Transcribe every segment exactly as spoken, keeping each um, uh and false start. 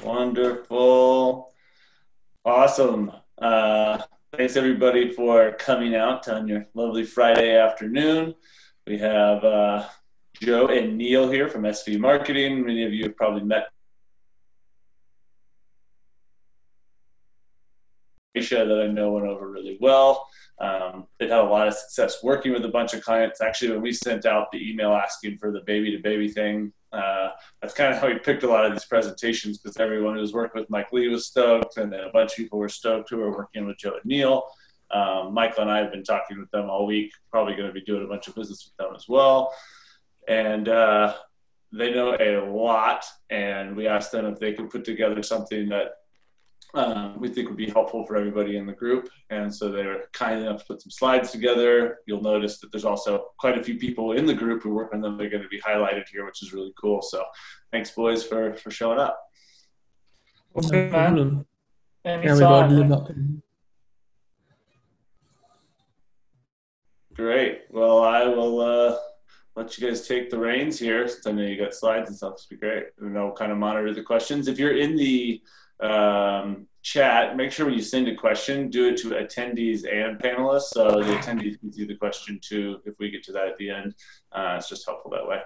Wonderful. Awesome. Uh, thanks everybody for coming out on your lovely Friday afternoon. We have uh, Joe and Neil here from S V Marketing. Many of you have probably met Aisha that I know went over really well. Um, they've had a lot of success working with a bunch of clients. Actually, when we sent out the email asking for the baby to baby thing, uh, that's kind of how we picked a lot of these presentations, because everyone who was working with Mike Lee was stoked, and then a bunch of people were stoked who were working with Joe and Neil. Um, Michael and I have been talking with them all week, probably going to be doing a bunch of business with them as well. And uh, they know a lot, and we asked them if they could put together something that Um, we think would be helpful for everybody in the group. And so they were kind enough to put some slides together. You'll notice that there's also quite a few people in the group who work on them. They're going to be highlighted here, which is really cool. So thanks, boys, for, for showing up. Well, good, man. Anytime. Great. Well, I will uh, let you guys take the reins here, since I know you got slides and stuff. This will be great. And I'll kind of monitor the questions. If you're in the um, chat, make sure when you send a question, do it to attendees and panelists, so the attendees can see the question too if we get to that at the end. Uh, it's just helpful that way.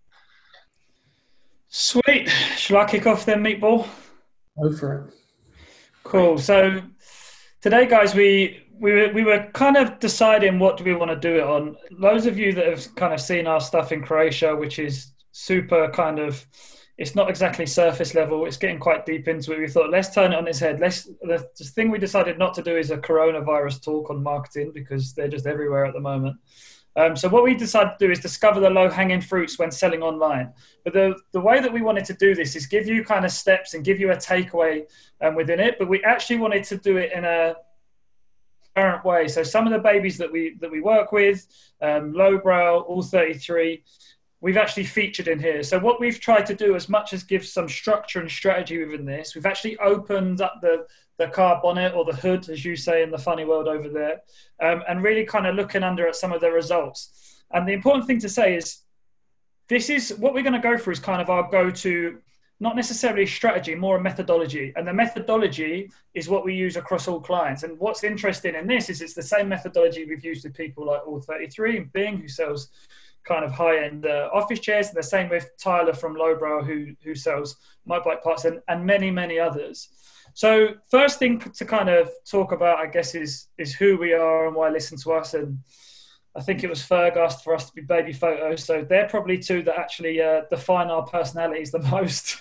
Sweet. Shall I kick off then, Meatball? Go for it. Cool. So today, guys, we we were, we were kind of deciding what do we want to do it on. Those of you that have kind of seen our stuff in Croatia, which is super kind of, it's not exactly surface level. It's getting quite deep into it. We thought, let's turn it on its head. Let's, the, the thing we decided not to do is a coronavirus talk on marketing, because they're just everywhere at the moment. Um, so what we decided to do is discover the low-hanging fruits when selling online. But the, the way that we wanted to do this is give you kind of steps and give you a takeaway um, within it. But we actually wanted to do it in a current way. So some of the babies that we that we work with, um, Lowbrow, all thirty-three, we've actually featured in here. So what we've tried to do, as much as give some structure and strategy within this, we've actually opened up the, the car bonnet, or the hood, as you say in the funny world over there, um, and really kind of looking under at some of the results. And the important thing to say is, this is what we're going to go through is kind of our go-to, not necessarily strategy, more a methodology. And the methodology is what we use across all clients. And what's interesting in this is it's the same methodology we've used with people like all thirty-three and Bing, who sells kind of high-end uh, office chairs, and the same with Tyler from Lowbrow, who who sells motorbike parts, and, and many, many others. So first thing to kind of talk about, I guess, is is who we are and why listen to us. And I think it was Ferg asked for us to be baby photos, so they're probably two that actually uh, define our personalities the most.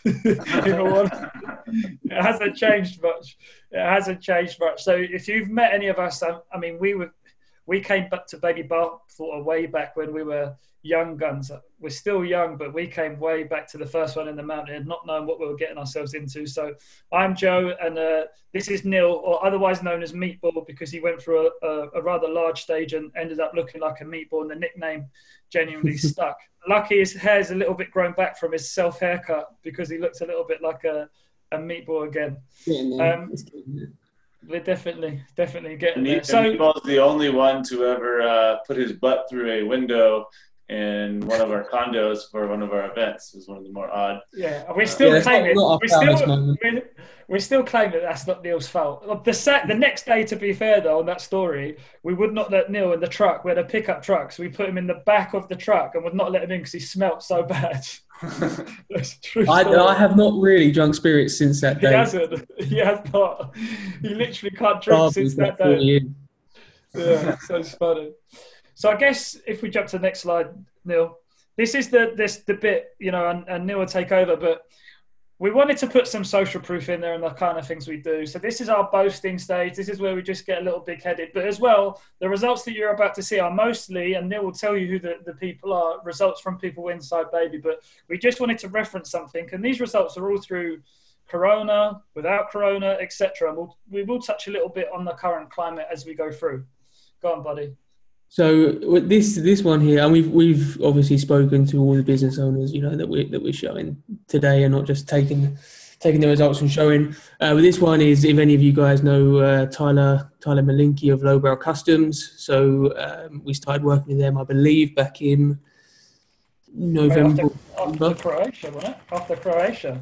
It hasn't changed much. It hasn't changed much. So if you've met any of us, I, I mean, we were we came back to Baby Bathwater way back when we were young guns. We're still young, but we came way back to the first one in the mountain, not knowing what we were getting ourselves into. So I'm Joe, and uh, this is Neil, or otherwise known as Meatball, because he went through a, a, a rather large stage and ended up looking like a meatball, and the nickname genuinely stuck. Lucky his hair's a little bit grown back from his self haircut, because he looks a little bit like a, a meatball again. Um, we're definitely, definitely getting there. So Meatball's the only one to ever uh, put his butt through a window in one of our condos for one of our events. Is one of the more odd. Yeah, we still yeah, claim it. Not we still we, we still claim that that's not Neil's fault. The set, the next day, to be fair though, on that story, we would not let Neil in the truck. We had a pickup truck, so we put him in the back of the truck and would not let him in because he smelt so bad. That's true. I, I have not really drunk spirits since that day. He hasn't. He has not. He literally can't drink oh, since that day. Yeah, so it's funny. So I guess if we jump to the next slide, Neil, this is the this the bit, you know, and, and Neil will take over, but we wanted to put some social proof in there and the kind of things we do. So this is our boasting stage. This is where we just get a little big-headed. But as well, the results that you're about to see are mostly, and Neil will tell you who the, the people are, results from people inside Baby. But we just wanted to reference something. And these results are all through Corona, without Corona, et cetera. And we'll, we will touch a little bit on the current climate as we go through. Go on, buddy. So this this one here, and we've we've obviously spoken to all the business owners, you know, that we that we're showing today, and not just taking taking the results and showing. Uh, but this one is, if any of you guys know uh, Tyler Tyler Malinky of Lowbrow Customs. So um, we started working with them, I believe, back in November. After, after Croatia, wasn't it? After Croatia.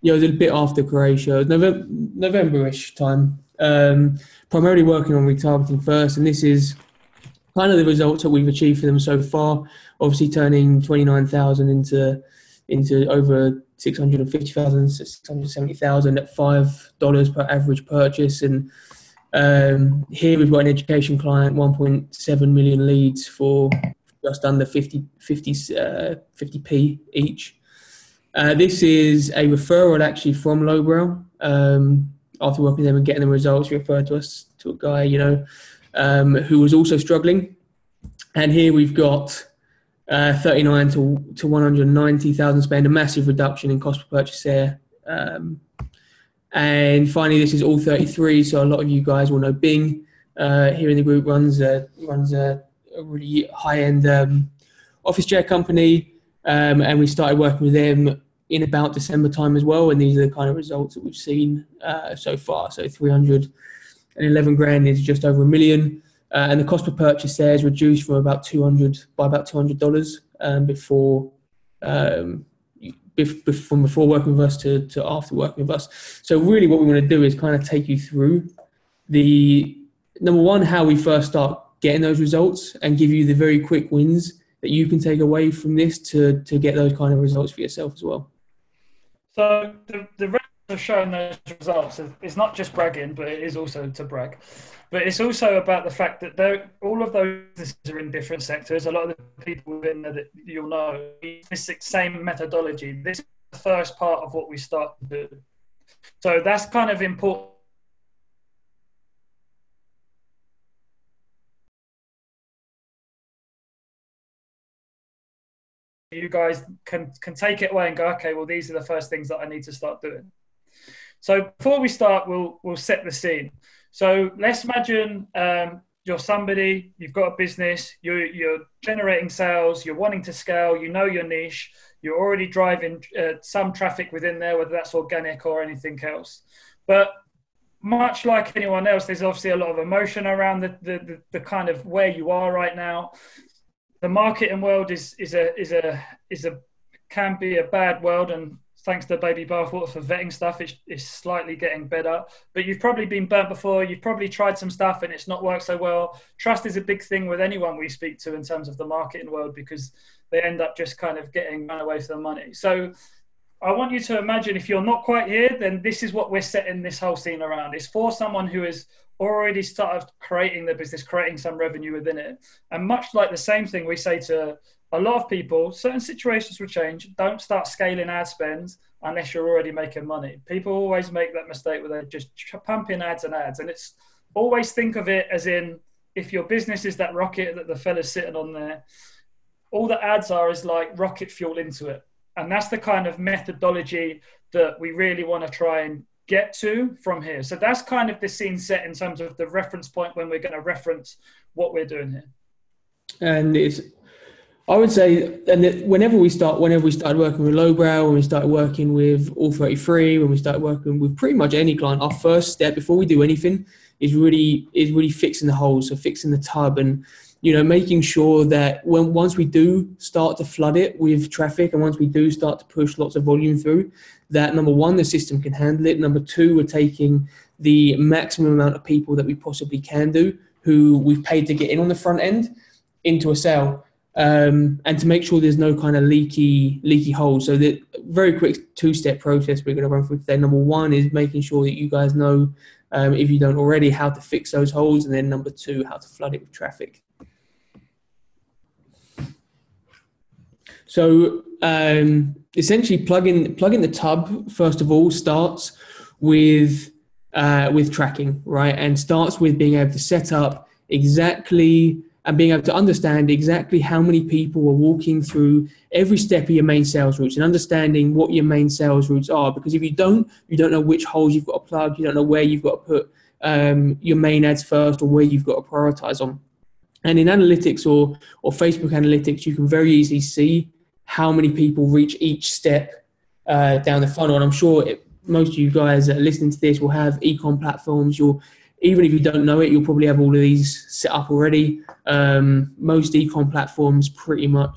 yeah, it was a bit after Croatia, November, November-ish time. Um, primarily working on retargeting first, and this is kind of the results that we've achieved for them so far. Obviously, turning twenty-nine thousand into into over six hundred fifty thousand, six hundred seventy thousand at five dollars per average purchase. And um, here we've got an education client, one point seven million leads for just under fifty, fifty, uh, fifty p each. Uh, this is a referral actually from Lowbrow. Um, after working with them and getting the results, referred to us to a guy, you know, um, who was also struggling. And here we've got uh, thirty-nine to, to one hundred ninety thousand spend, a massive reduction in cost per purchase there. Um, and finally, this is all thirty-three. So a lot of you guys will know Bing uh, here in the group runs a, runs a, a really high-end um, office chair company. Um, and we started working with them in about December time as well, and these are the kind of results that we've seen uh, so far. So three hundred eleven grand is just over a million, uh, and the cost per purchase there is reduced from about two hundred by about two hundred dollars um, before um, bef- from before working with us to, to after working with us. So really, what we want to do is kind of take you through the number one, how we first start getting those results, and give you the very quick wins that you can take away from this to to get those kind of results for yourself as well. So the, the reason of showing those results is, is not just bragging, but it is also to brag. But it's also about the fact that all of those businesses are in different sectors. A lot of the people within there that you'll know, this same methodology. This is the first part of what we start to do. So that's kind of important. You guys can can take it away and go, okay, well, these are the first things that I need to start doing. So before we start, we'll we'll set the scene. So let's imagine um, you're somebody, you've got a business, you're you're generating sales, you're wanting to scale, you know your niche, you're already driving uh, some traffic within there, whether that's organic or anything else. But much like anyone else, there's obviously a lot of emotion around the the, the, the kind of where you are right now. The marketing world is is a is a is a can be a bad world, and thanks to Baby Bathwater for vetting stuff, it's, it's slightly getting better. But you've probably been burnt before. You've probably tried some stuff and it's not worked so well. Trust is a big thing with anyone we speak to in terms of the marketing world, because they end up just kind of getting run away for the money. So I want you to imagine, if you're not quite here, then this is what we're setting this whole scene around. It's for someone who is already started creating their business, creating some revenue within it. And much like the same thing we say to a lot of people, certain situations will change. Don't start scaling ad spends unless you're already making money. People always make that mistake where they just pump in ads and ads. And it's always think of it as in, if your business is that rocket that the fella's sitting on there, all the ads are is like rocket fuel into it. And that's the kind of methodology that we really want to try and get to from here. So that's kind of the scene set in terms of the reference point when we're going to reference what we're doing here. And it's, I would say, and that whenever we start, whenever we started working with Lowbrow, when we started working with All thirty-three, when we started working with pretty much any client, our first step before we do anything is really is really fixing the holes, so fixing the tub, and you know, making sure that when once we do start to flood it with traffic, and once we do start to push lots of volume through, that number one, the system can handle it. Number two, we're taking the maximum amount of people that we possibly can do, who we've paid to get in on the front end, into a sale, um, and to make sure there's no kind of leaky leaky holes. So the very quick two-step process we're going to run through today. Number one is making sure that you guys know, um, if you don't already, how to fix those holes, and then number two, how to flood it with traffic. So um, essentially, plugging plugging the tub first of all starts with uh, with tracking, right? And starts with being able to set up exactly and being able to understand exactly how many people are walking through every step of your main sales routes, and understanding what your main sales routes are. Because if you don't, you don't know which holes you've got to plug. You don't know where you've got to put um, your main ads first, or where you've got to prioritize on. And in analytics or or Facebook analytics, you can very easily see how many people reach each step uh, down the funnel. And I'm sure it, most of you guys that are listening to this will have e-com platforms. You'll, even if you don't know it, you'll probably have all of these set up already. Um, most e-com platforms pretty much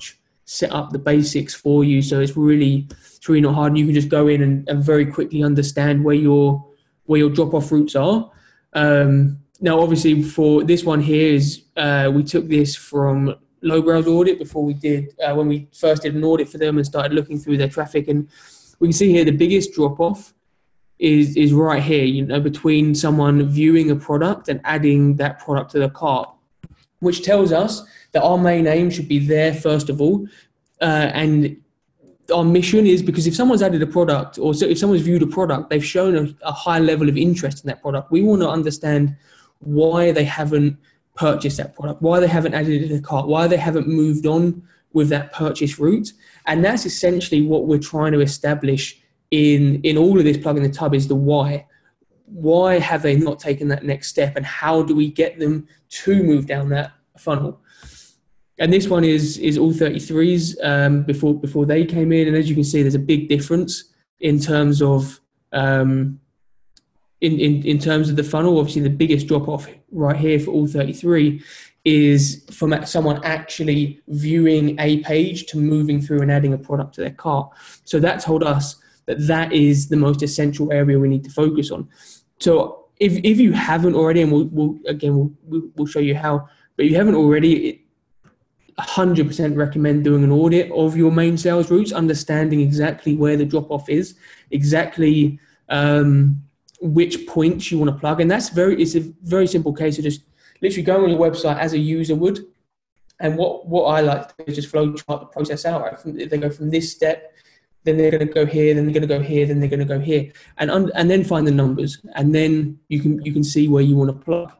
set up the basics for you. So it's really, it's really not hard. You can just go in and, and very quickly understand where your, where your drop-off routes are. Um, now, obviously, for this one here is uh, we took this from Lowbrow's audit before we did, uh, when we first did an audit for them and started looking through their traffic. And we can see here the biggest drop-off is is right here, you know, between someone viewing a product and adding that product to the cart, which tells us that our main aim should be there first of all. Uh, and our mission is, because if someone's added a product, or so if someone's viewed a product, they've shown a, a high level of interest in that product. We want to understand why they haven't purchased that product, why they haven't added it to the cart, why they haven't moved on with that purchase route. And that's essentially what we're trying to establish in, in all of this Plug in the Tub, is the why. Why have they not taken that next step, and how do we get them to move down that funnel? And this one is is all thirty-threes um, before before they came in, and as you can see, there's a big difference in terms of um, in, in in terms of the funnel. Obviously, the biggest drop off right here for all thirty-three is from someone actually viewing a page to moving through and adding a product to their cart. So that told us that that is the most essential area we need to focus on. So if if you haven't already, and we'll, we'll again we'll we'll show you how, but if you haven't already, it, one hundred percent recommend doing an audit of your main sales routes, understanding exactly where the drop-off is, exactly um, which points you want to plug. And that's very, it's a very simple case of just literally going on your website as a user would. And what, what I like to do is just flow chart the process out. Right? From, they go from this step, then they're going to go here, then they're going to go here, then they're going to go here, and un- and then find the numbers, and then you can you can see where you want to plug.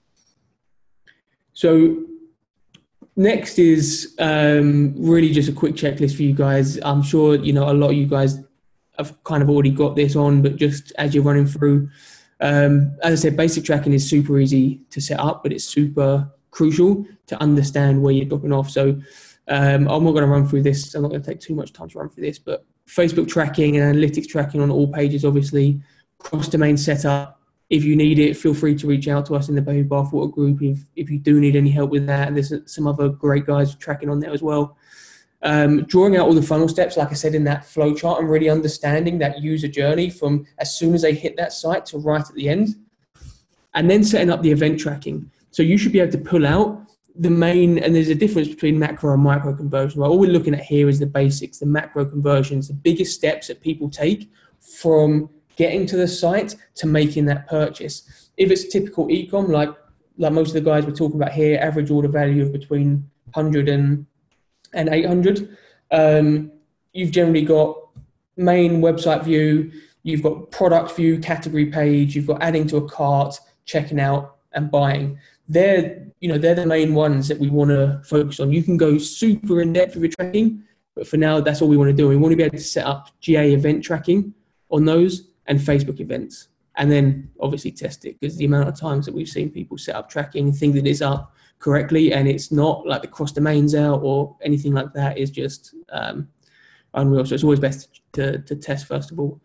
So next is um, really just a quick checklist for you guys. I'm sure you know a lot of you guys have kind of already got this on, but just as you're running through, um, as I said, basic tracking is super easy to set up, but it's super crucial to understand where you're dropping off. So um, I'm not going to run through this. I'm not going to take too much time to run through this, but Facebook tracking and analytics tracking on all pages, obviously, cross-domain setup. If you need it, feel free to reach out to us in the Baby Bathwater group if, if you do need any help with that. And there's some other great guys tracking on there as well. Um, drawing out all the funnel steps, like I said, in that flow chart, and really understanding that user journey from as soon as they hit that site to right at the end. And then setting up the event tracking. So you should be able to pull out the main, and there's a difference between macro and micro conversion. Right? All we're looking at here is the basics, the macro conversions, the biggest steps that people take from getting to the site to making that purchase. If it's typical e-com, like like most of the guys we're talking about here, average order value of between one hundred and, and eight hundred, um, you've generally got main website view, you've got product view, category page, you've got adding to a cart, checking out, and buying. They're, you know, they're the main ones that we want to focus on. You can go super in depth with your tracking, but for now, that's all we want to do. We want to be able to set up G A event tracking on those and Facebook events, and then obviously test it, because the amount of times that we've seen people set up tracking, think that it's up correctly, and it's not, like the cross domains out or anything like that, is just um, unreal. So it's always best to, to test first of all.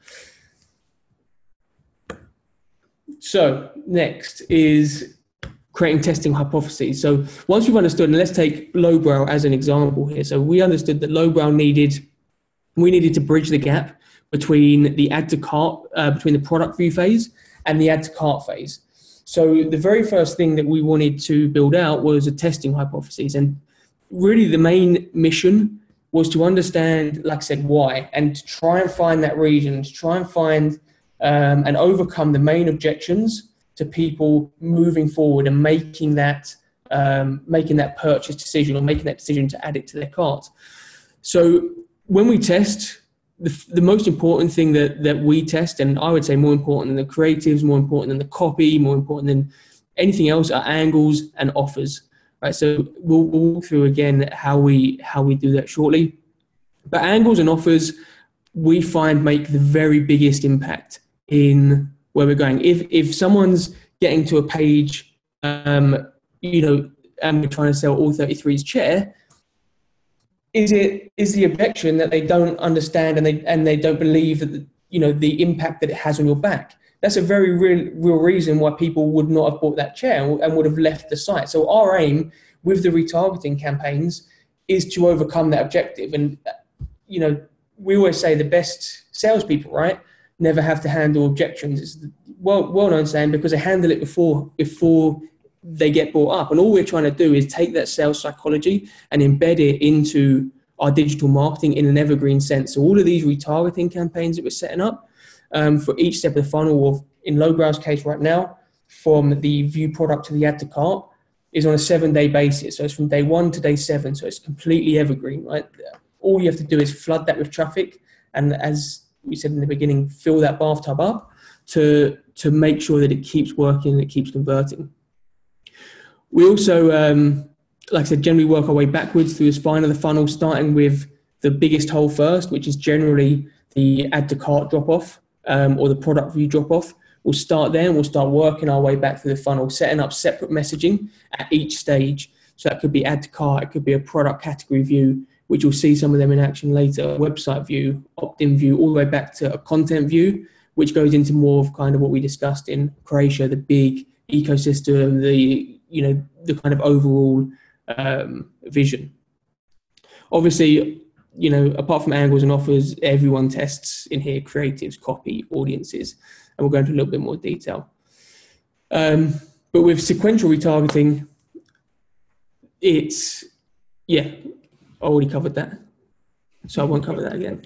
So next is creating testing hypotheses. So once we've understood, and let's take Lowbrow as an example here. So we understood that Lowbrow needed, we needed to bridge the gap between the add to cart, uh, between the product view phase and the add to cart phase. So the very first thing that we wanted to build out was a testing hypothesis. And really the main mission was to understand, like I said, why, and to try and find that region, to try and find um, and overcome the main objections to people moving forward and making that um, making that purchase decision, or making that decision to add it to their cart. So when we test, the, the most important thing that, that we test, and I would say more important than the creatives, more important than the copy, more important than anything else, are angles and offers. Right? So we'll, we'll walk through again how we how we do that shortly. But angles and offers, we find, make the very biggest impact in where we're going. If if someone's getting to a page, um, you know, and we're trying to sell all thirty-three's chair, is it is the objection that they don't understand and they and they don't believe that the, you know, the impact that it has on your back? That's a very real real reason why people would not have bought that chair and would have left the site. So our aim with the retargeting campaigns is to overcome that objective. And, you know, we always say the best salespeople, right, never have to handle objections. It's the well, well-known saying, because they handle it before before they get brought up. And all we're trying to do is take that sales psychology and embed it into our digital marketing in an evergreen sense. So all of these retargeting campaigns that we're setting up um, for each step of the funnel, of, in Lowbrow's case right now, from the view product to the add to cart, is on a seven-day basis. So it's from day one to day seven. So it's completely evergreen, right? All you have to do is flood that with traffic. And as we said in the beginning, fill that bathtub up to, to make sure that it keeps working and it keeps converting. We also, um, like I said, generally work our way backwards through the spine of the funnel, starting with the biggest hole first, which is generally the add to cart drop-off um, or the product view drop-off. We'll start there and we'll start working our way back through the funnel, setting up separate messaging at each stage. So that could be add to cart, it could be a product category view, which you'll see some of them in action later, website view, opt-in view, all the way back to a content view, which goes into more of kind of what we discussed in Croatia, the big ecosystem, the, you know, the kind of overall um, vision. Obviously, you know, apart from angles and offers, everyone tests in here creatives, copy, audiences, and we'll go into a little bit more detail. Um, but with sequential retargeting, it's, yeah, I already covered that, so I won't cover that again.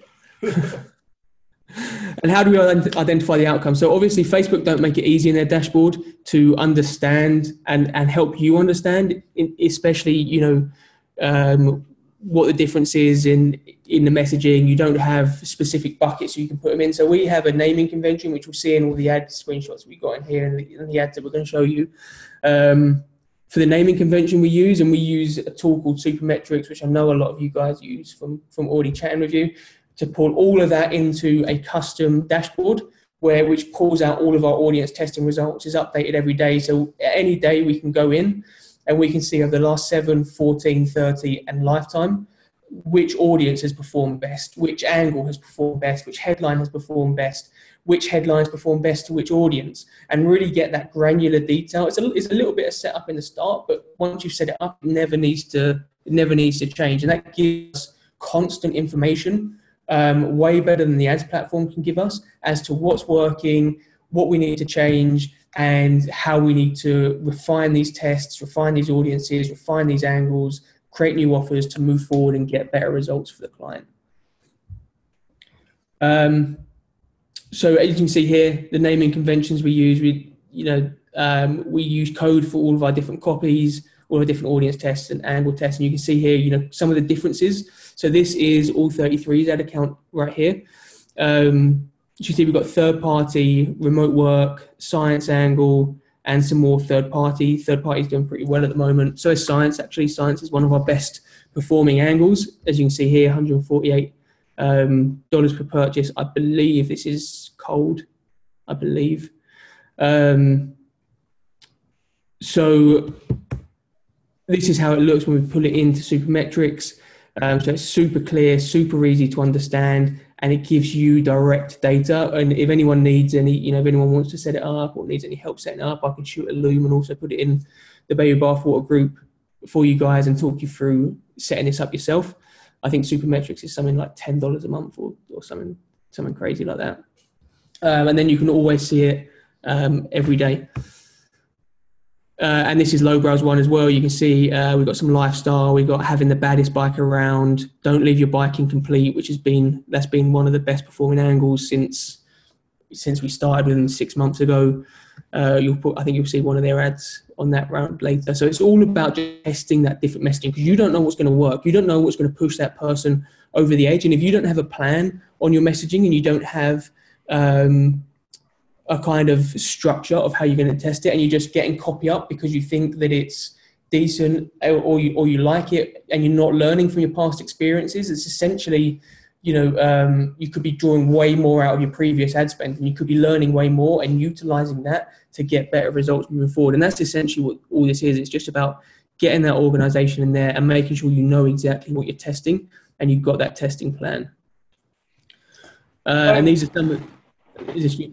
And how do we identify the outcome? So obviously Facebook don't make it easy in their dashboard to understand and, and help you understand, especially, you know, um, what the difference is in, in the messaging. You don't have specific buckets so you can put them in. So we have a naming convention, which we'll see in all the ad screenshots we got in here and the, and the ads that we're going to show you. Um, for the naming convention we use, and we use a tool called Supermetrics, which I know a lot of you guys use from, from already chatting with you, to pull all of that into a custom dashboard where which pulls out all of our audience testing results, is updated every day. So any day we can go in and we can see over the last seven, fourteen, thirty and lifetime, which audience has performed best, which angle has performed best, which headline has performed best, which headlines perform best to which audience, and really get that granular detail. It's a, it's a little bit of setup in the start, but once you set it up, it never needs to, it never needs to change. And that gives constant information, Um, way better than the ads platform can give us, as to what's working, what we need to change, and how we need to refine these tests, refine these audiences, refine these angles, create new offers to move forward and get better results for the client. Um, so as you can see here, the naming conventions we use, we, you know, um, we use code for all of our different copies, all the different audience tests and angle tests. And you can see here, you know, some of the differences. So this is all thirty-three's ad account right here. Um, you can see we've got third party, remote work, science angle, and some more third party. Third party is doing pretty well at the moment. So is science, actually. Science is one of our best performing angles. As you can see here, one hundred forty-eight um, dollars per purchase. I believe this is cold, I believe. Um, so this is how it looks when we pull it into Supermetrics. Um, so it's super clear, super easy to understand, and it gives you direct data. And if anyone needs any, you know, if anyone wants to set it up or needs any help setting it up, I can shoot a Loom and also put it in the Baby Bathwater group for you guys and talk you through setting this up yourself. I think Supermetrics is something like ten dollars a month or, or something, something crazy like that. Um, and then you can always see it um, every day. Uh, and this is Lowbrow's one as well. You can see uh, we've got some lifestyle. We've got having the baddest bike around. Don't leave your bike incomplete, which has been that's been one of the best performing angles since since we started with them six months ago. Uh, you'll put, I think you'll see one of their ads on that round later. So it's all about just testing that different messaging, because you don't know what's going to work. You don't know what's going to push that person over the edge. And if you don't have a plan on your messaging and you don't have um, a kind of structure of how you're going to test it, and you're just getting copy up because you think that it's decent or you, or you like it, and you're not learning from your past experiences, it's essentially, you know, um, you could be drawing way more out of your previous ad spend, and you could be learning way more and utilizing that to get better results moving forward. And that's essentially what all this is. It's just about getting that organization in there and making sure you know exactly what you're testing and you've got that testing plan. Uh, and these are some of, is this,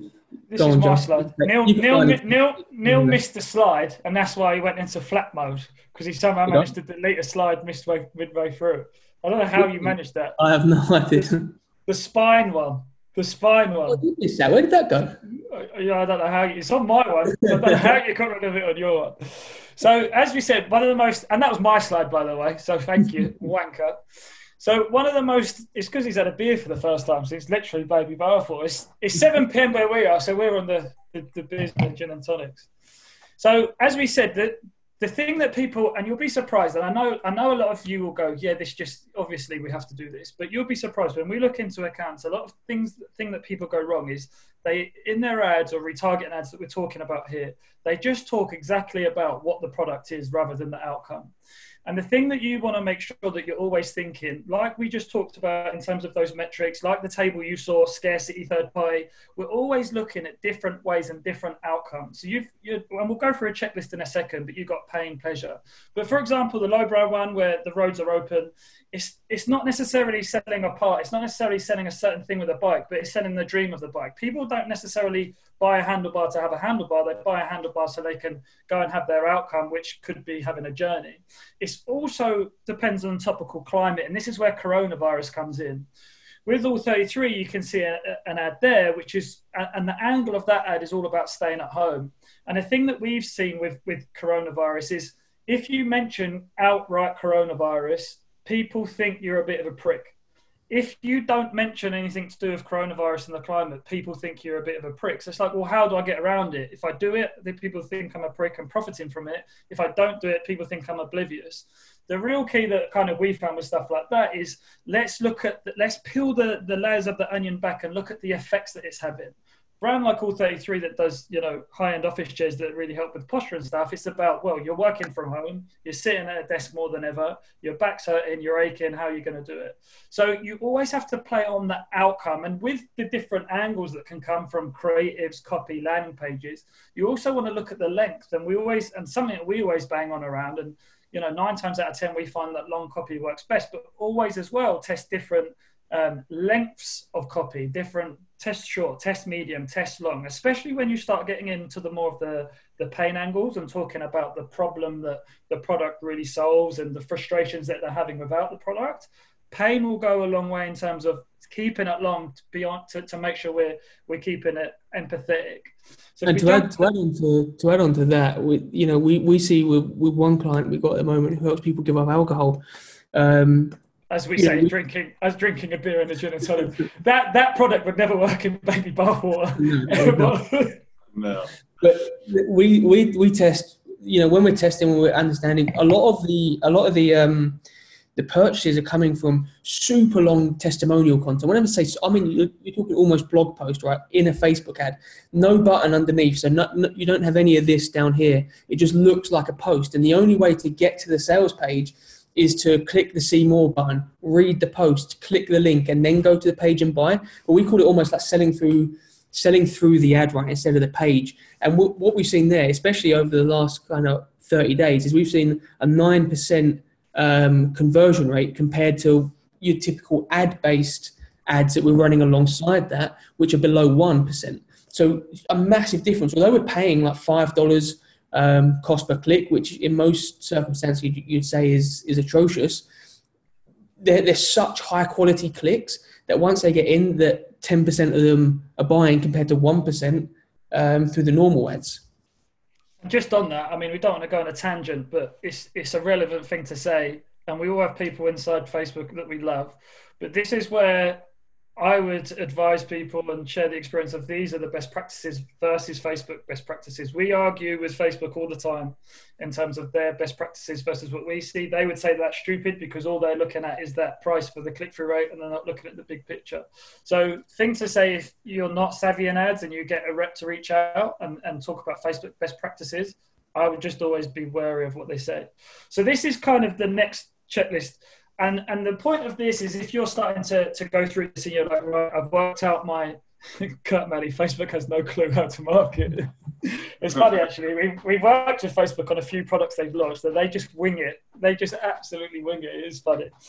This Go is on, my Joe. slide. You Neil, can Neil, find mi- it. Neil, Neil Yeah. missed the slide, and that's why he went into flat mode, because he somehow Did I? managed to delete a slide midway, midway through. I don't know how you managed that. I have no idea. The, the spine one. The spine What one. did you miss that? Where did that go? Uh, Yeah, I don't know how you, it's on my one. I don't know how you got rid of it on your one. So, as we said, one of the most, and that was my slide, by the way. So, thank you, wanker. So, one of the most, it's because he's had a beer for the first time since literally baby Balfour. It's, it's seven p.m. where we are, so we're on the, the, the beers and gin and tonics. So, as we said, the, the thing that people, and you'll be surprised, and I know I know a lot of you will go, yeah, this just, obviously we have to do this, but you'll be surprised when we look into accounts, a lot of things, thing that people go wrong is they, in their ads or retargeting ads that we're talking about here, they just talk exactly about what the product is rather than the outcome. And the thing that you want to make sure that you're always thinking, like we just talked about in terms of those metrics, like the table you saw, scarcity, third party, we're always looking at different ways and different outcomes. So you've, you're, and we'll go through a checklist in a second, but you've got pain, pleasure. But for example, the lowbrow one where the roads are open, it's it's not necessarily selling a part. It's not necessarily selling a certain thing with a bike, but it's selling the dream of the bike. People don't necessarily buy a handlebar to have a handlebar. They buy a handlebar so they can go and have their outcome, which could be having a journey. It also depends on topical climate, and this is where coronavirus comes in. With All thirty-three, you can see a, an ad there, which is, and the angle of that ad is all about staying at home. And the thing that we've seen with, with coronavirus is if you mention outright coronavirus, people think you're a bit of a prick. If you don't mention anything to do with coronavirus and the climate, people think you're a bit of a prick. So it's like, well, how do I get around it? If I do it, then people think I'm a prick and profiting from it. If I don't do it, people think I'm oblivious. The real key that kind of we found with stuff like that is let's look at, the, let's peel the, the layers of the onion back and look at the effects that it's having. Brand like All thirty-three that does, you know, high-end office chairs that really help with posture and stuff. It's about, well, you're working from home, you're sitting at a desk more than ever, your back's hurting, you're aching, how are you going to do it? So you always have to play on the outcome. And with the different angles that can come from creatives, copy, landing pages, you also want to look at the length. And we always, and something that we always bang on around, and, you know, nine times out of ten, we find that long copy works best, but always as well, test different um, lengths of copy, different test short, test medium, test long, especially when you start getting into the more of the, the pain angles and talking about the problem that the product really solves and the frustrations that they're having without the product. Pain will go a long way in terms of keeping it long to, beyond, to, to make sure we're we're keeping it empathetic. So and to add, to add on to to add on to that, we you know we, we see with, with one client we've got at the moment who helps people give up alcohol. Um, As we say, yeah, drinking as drinking a beer in a gin and tonic. That that product would never work in baby bathwater. No, no. But we we we test. You know, when we're testing, when we're understanding, a lot of the a lot of the um, the purchases are coming from super long testimonial content. Whenever I say, I mean, you're, you're talking almost blog post, right? In a Facebook ad, no button underneath, so not, no, you don't have any of this down here. It just looks like a post, and the only way to get to the sales page is to click the see more button, read the post, click the link, and then go to the page and buy. But we call it almost like selling through selling through the ad, right, instead of the page. And what, what we've seen there, especially over the last kind of thirty days, is we've seen a nine percent um, conversion rate compared to your typical ad-based ads that we're running alongside that, which are below one percent. So a massive difference. Although we're paying like five dollars Um, cost per click, which in most circumstances you'd, you'd say is is atrocious. They're, they're such high quality clicks that once they get in, that ten percent of them are buying compared to one percent um, through the normal ads. Just on that, I mean, we don't want to go on a tangent, but it's it's a relevant thing to say, and we all have people inside Facebook that we love, but this is where I would advise people and share the experience of these are the best practices versus Facebook best practices. We argue with Facebook all the time in terms of their best practices versus what we see. They would say that's stupid because all they're looking at is that price for the click-through rate and they're not looking at the big picture. So thing to say, if you're not savvy in ads and you get a rep to reach out and, and talk about Facebook best practices, I would just always be wary of what they say. So this is kind of the next checklist. And and the point of this is if you're starting to, to go through this and you're like, right, I've worked out my, Kurt Maddy, Facebook has no clue how to market. It's funny, actually. We, we've worked with Facebook on a few products they've launched, and they just wing it. They just absolutely wing it. It's funny.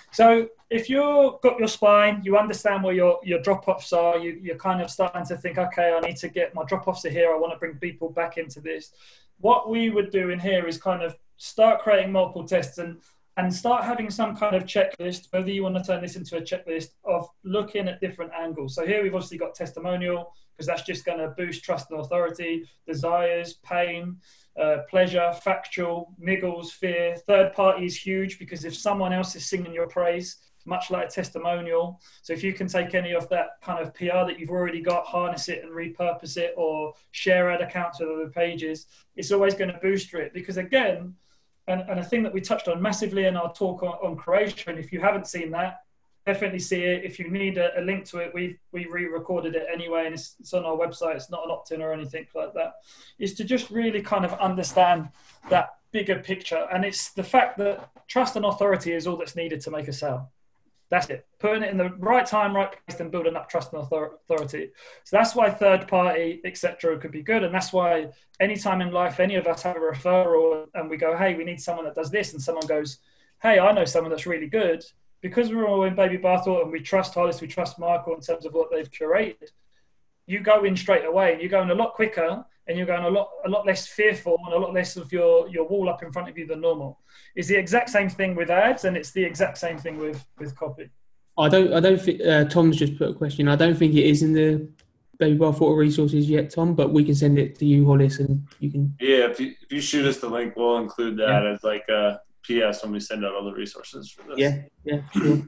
So if you've got your spine, you understand where your, your drop-offs are, you, you're kind of starting to think, okay, I need to get my drop-offs are here. I want to bring people back into this. What we would do in here is kind of start creating multiple tests and, and start having some kind of checklist, whether you want to turn this into a checklist of looking at different angles. So here we've obviously got testimonial, because that's just going to boost trust and authority, desires, pain, uh, pleasure, factual, niggles, fear. Third party is huge, because if someone else is singing your praise, much like a testimonial. So if you can take any of that kind of P R that you've already got, harness it and repurpose it, or share ad accounts with other pages, it's always going to boost it. Because again, and, and a thing that we touched on massively in our talk on, on Croatia, and if you haven't seen that, definitely see it. If you need a, a link to it, we've we re-recorded it anyway, and it's, it's on our website. It's not an opt-in or anything like that. Is to just really kind of understand that bigger picture. And it's the fact that trust and authority is all that's needed to make a sale. That's it. Putting it in the right time, right place, and building up trust and authority. So that's why third party, et cetera, could be good. And that's why anytime in life, any of us have a referral and we go, hey, we need someone that does this. And someone goes, hey, I know someone that's really good. Because we're all in Baby Barthel and we trust Hollis, we trust Michael in terms of what they've curated, you go in straight away and you're going a lot quicker and you're going a lot a lot less fearful and a lot less of your, your wall up in front of you than normal. It's the exact same thing with ads, and it's the exact same thing with, with copy. I don't I don't think uh, Tom's just put a question. I don't think it is in the Baby Barthel resources yet, Tom, but we can send it to you, Hollis, and you can. Yeah, if you, if you shoot us the link, we'll include that yeah. as like a P S when we send out all the resources for this. Yeah, yeah, sure.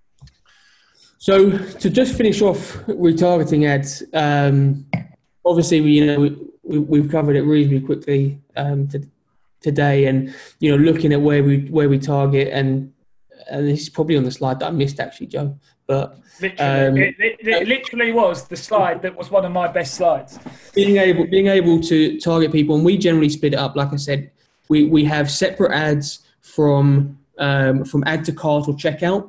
So to just finish off retargeting ads, um, obviously we you know we, we we've covered it reasonably quickly um, to, today, and you know looking at where we where we target, and and this is probably on the slide that I missed actually, Joe, but literally, um, it, it, it literally was the slide that was one of my best slides. Being able being able to target people, and we generally split it up. Like I said, we we have separate ads from um, from add to cart or checkout.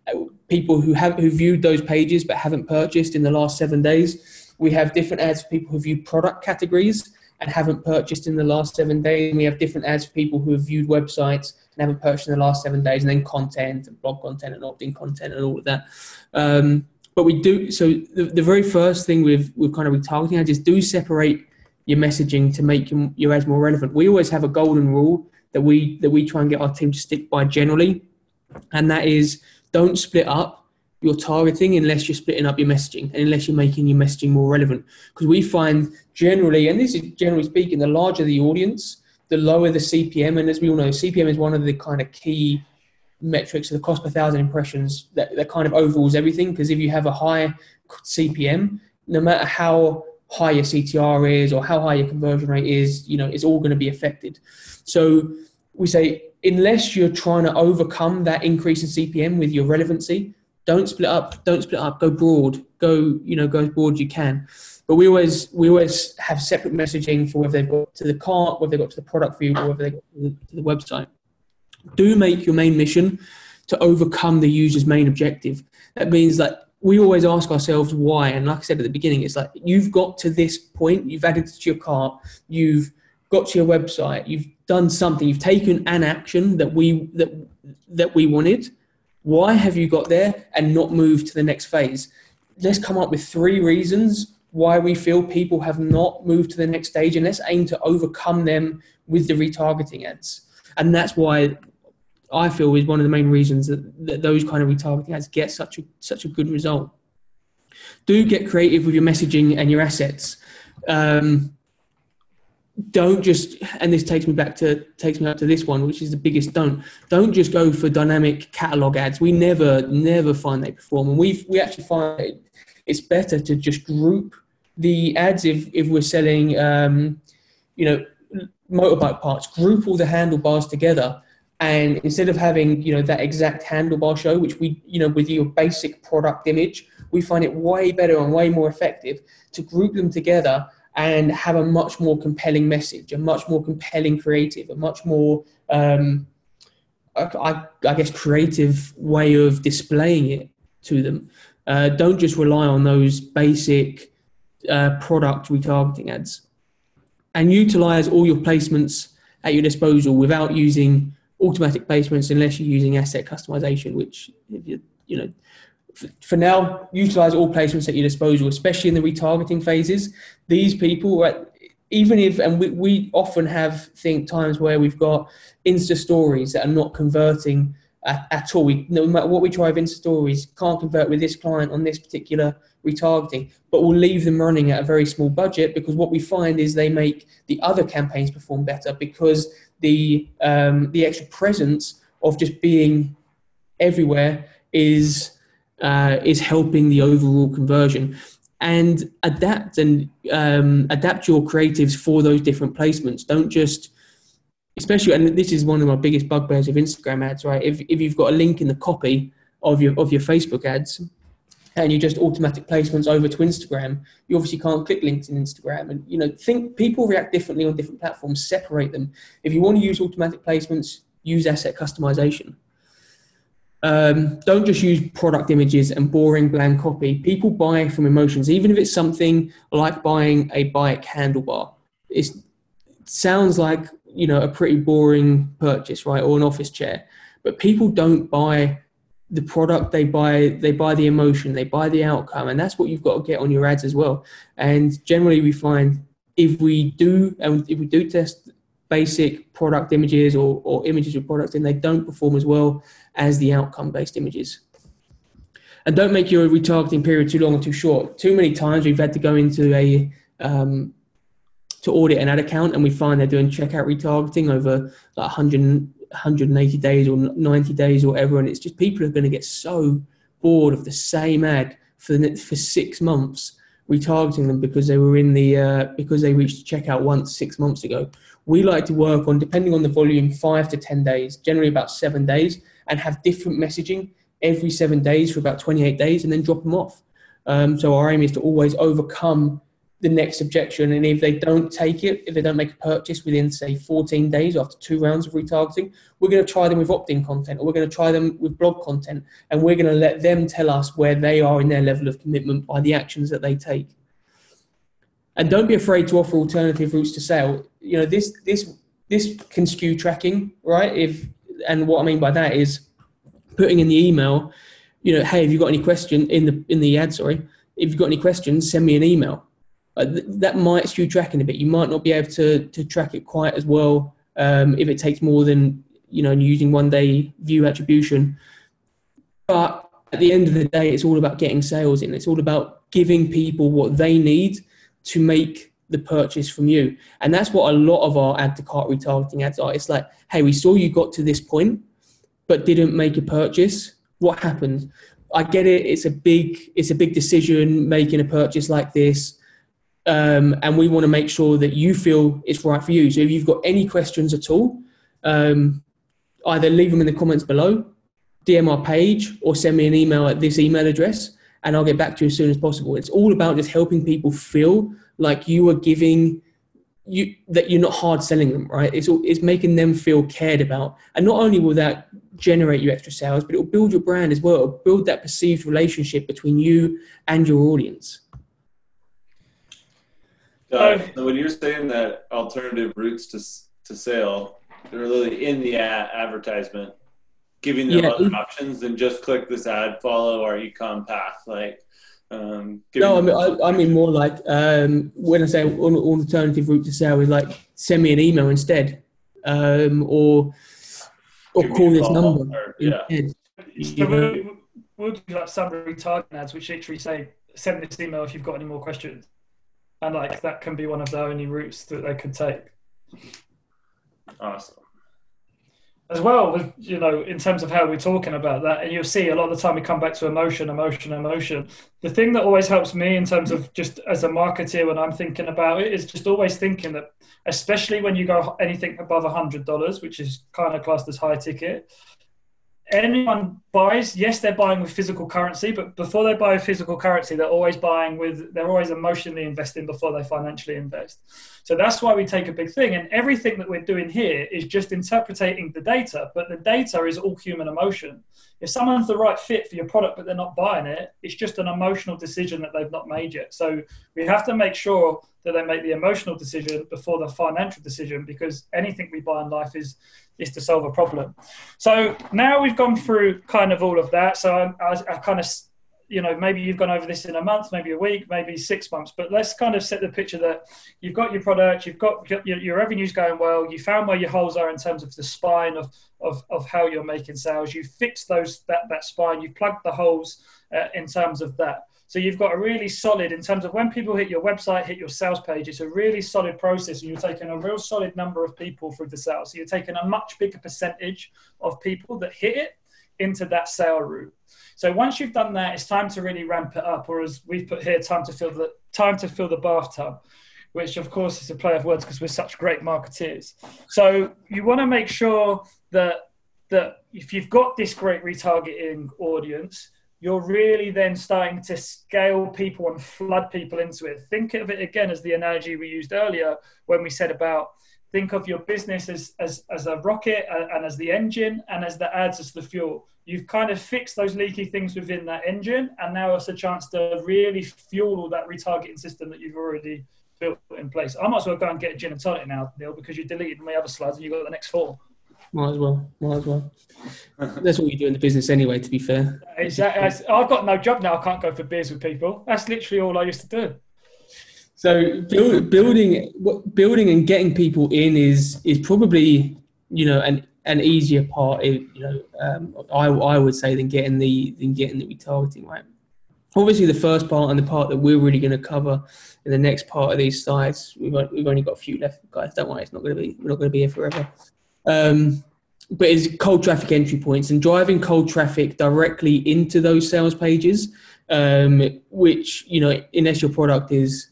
People who have who viewed those pages but haven't purchased in the last seven days. We have different ads for people who viewed product categories and haven't purchased in the last seven days. And we have different ads for people who have viewed websites and haven't purchased in the last seven days, and then content and blog content and opt-in content and all of that. Um, but we do, so the, the very first thing with, with kind of retargeting ads is do separate your messaging to make your, your ads more relevant. We always have a golden rule that we that we try and get our team to stick by generally, and that is don't split up your targeting unless you're splitting up your messaging and unless you're making your messaging more relevant. Because we find generally, and this is generally speaking, the larger the audience, the lower the C P M. And as we all know, C P M is one of the kind of key metrics of the cost per thousand impressions that, that kind of overrules everything. Because if you have a high C P M, no matter how high your C T R is or how high your conversion rate is, you know, it's all going to be affected. So we say, unless you're trying to overcome that increase in C P M with your relevancy, don't split up, don't split up, go broad, go, you know, go as broad as you can. But we always, we always have separate messaging for whether they've got to the cart, whether they've got to the product view, or whether they got to the, to the website. Do make your main mission to overcome the user's main objective. That means that we always ask ourselves why. And like I said at the beginning, it's like, you've got to this point, you've added it to your cart, you've got to your website, you've done something, you've taken an action that we that that we wanted. Why have you got there and not moved to the next phase? Let's come up with three reasons why we feel people have not moved to the next stage, and let's aim to overcome them with the retargeting ads. And that's why I feel is one of the main reasons that, that those kind of retargeting ads get such a such a good result. Do get creative with your messaging and your assets. Um, Don't just, and this takes me back to takes me up to this one, which is the biggest don't. Don't just go for dynamic catalog ads. We never, never find they perform, and we we actually find it's better to just group the ads if if we're selling, um, you know, motorbike parts. Group all the handlebars together, and instead of having you know that exact handlebar show, which we you know with your basic product image, we find it way better and way more effective to group them together and have a much more compelling message, a much more compelling creative, a much more, um, I, I guess, creative way of displaying it to them. Uh, don't just rely on those basic uh, product retargeting ads. And utilize all your placements at your disposal without using automatic placements unless you're using asset customization, which, if you, you know, for, for now, utilize all placements at your disposal, especially in the retargeting phases. These people, are, even if, and we, we often have think times where we've got Insta stories that are not converting at, at all. We, no matter what we try with Insta stories, can't convert with this client on this particular retargeting, but we'll leave them running at a very small budget, because what we find is they make the other campaigns perform better, because the um, the extra presence of just being everywhere is uh, is helping the overall conversion. And adapt and um, adapt your creatives for those different placements. Don't just, especially, and this is one of my biggest bugbears of Instagram ads, right? If if you've got a link in the copy of your of your Facebook ads, and you just automatic placements over to Instagram, you obviously can't click links in Instagram. And, you know, think people react differently on different platforms, separate them. If you want to use automatic placements, use asset customization. Um, don't just use product images and boring bland copy. People buy from emotions, even if it's something like buying a bike handlebar. It's, it sounds like, you know, a pretty boring purchase, right? Or an office chair, but people don't buy the product, they buy they buy the emotion, they buy the outcome, and that's what you've got to get on your ads as well. And generally we find if we do and if we do test basic product images or, or images with products, then they don't perform as well as the outcome based images. And don't make your retargeting period too long or too short. Too many times we've had to go into a um, to audit an ad account, and we find they're doing checkout retargeting over like one hundred one hundred eighty days or ninety days or whatever, and it's just people are going to get so bored of the same ad for the, for six months retargeting them because they were in the uh, because they reached checkout once six months ago. We like to work on, depending on the volume, five to ten days, generally about seven days, and have different messaging every seven days for about twenty-eight days, and then drop them off. Um, so our aim is to always overcome the next objection, and if they don't take it, if they don't make a purchase within, say, fourteen days after two rounds of retargeting, we're going to try them with opt-in content, or we're going to try them with blog content, and we're going to let them tell us where they are in their level of commitment by the actions that they take. And don't be afraid to offer alternative routes to sale. You know, this this this can skew tracking, right? If and what I mean by that is putting in the email, you know, hey, have you got any question in the in the ad? Sorry, if you've got any questions, send me an email. Uh, th- that might skew tracking a bit. You might not be able to to track it quite as well um, if it takes more than, you know, using one day view attribution. But at the end of the day, it's all about getting sales in. It's all about giving people what they need to make the purchase from you. And that's what a lot of our add to cart retargeting ads are. It's like, hey, we saw you got to this point, but didn't make a purchase. What happened? I get it. It's a big, it's a big decision making a purchase like this. Um, and we want to make sure that you feel it's right for you. So if you've got any questions at all, um, either leave them in the comments below, D M our page, or send me an email at this email address, and I'll get back to you as soon as possible. It's all about just helping people feel like you are giving you, that you're not hard selling them, right? It's all, it's making them feel cared about. And not only will that generate you extra sales, but it'll build your brand as well. It'll build that perceived relationship between you and your audience. Uh, so when you're saying that alternative routes to to sale, they're really in the ad- advertisement, giving them yeah. other options than just click this ad, follow our e-com path. Like, um, no, I mean, I, I mean more like um, when I say an alternative route to sale is like send me an email instead, um, or or Give call this call, number or, yeah. instead. So we'll, we'll do like some retargeting ads which literally say, send this email if you've got any more questions. And like that can be one of the only routes that they could take. Awesome. As well, with, you know, in terms of how we're talking about that, and you'll see a lot of the time we come back to emotion, emotion, emotion. The thing that always helps me in terms of just as a marketer when I'm thinking about it is just always thinking that, especially when you go anything above one hundred dollars, which is kind of classed as high ticket, anyone buys, yes, they're buying with physical currency, but before they buy with physical currency, they're always buying with, they're always emotionally investing before they financially invest. So that's why we take a big thing. And everything that we're doing here is just interpreting the data, but the data is all human emotion. If someone's the right fit for your product, but they're not buying it, it's just an emotional decision that they've not made yet. So we have to make sure that they make the emotional decision before the financial decision, because anything we buy in life is is to solve a problem. So now we've gone through kind of all of that. So I, I, I kind of, you know, maybe you've gone over this in a month, maybe a week, maybe six months, but let's kind of set the picture that you've got your product, you've got your, your revenue's going well, you found where your holes are in terms of the spine of, of, of how you're making sales, you fixed those, that, that spine, you've plugged the holes uh, in terms of that. So you've got a really solid, in terms of when people hit your website, hit your sales page, it's a really solid process, and you're taking a real solid number of people through the sales. So you're taking a much bigger percentage of people that hit it into that sale route. So once you've done that, it's time to really ramp it up, or as we've put here, time to fill the time to fill the bathtub, which of course is a play of words because we're such great marketeers. So you want to make sure that that if you've got this great retargeting audience, you're really then starting to scale people and flood people into it. Think of it again as the analogy we used earlier when we said about, think of your business as, as, as a rocket and as the engine, and as the ads as the fuel. You've kind of fixed those leaky things within that engine, and now it's a chance to really fuel all that retargeting system that you've already built in place. I might as well go and get a gin and tonic now, Neil, because you deleted my other slides and you've got the next four. Might as well. Might as well. That's what you do in the business anyway, to be fair. Exactly. I've got no job now. I can't go for beers with people. That's literally all I used to do. So build, building, building and getting people in is is probably, you know, an an easier part. You know, um, I I would say than getting the than getting the retargeting right. Obviously, the first part and the part that we're really going to cover in the next part of these slides, we've we've only got a few left, guys. Don't worry, it's not going to be we're not going to be here forever. Um, but it's cold traffic entry points and driving cold traffic directly into those sales pages, um, which, you know, unless your product is,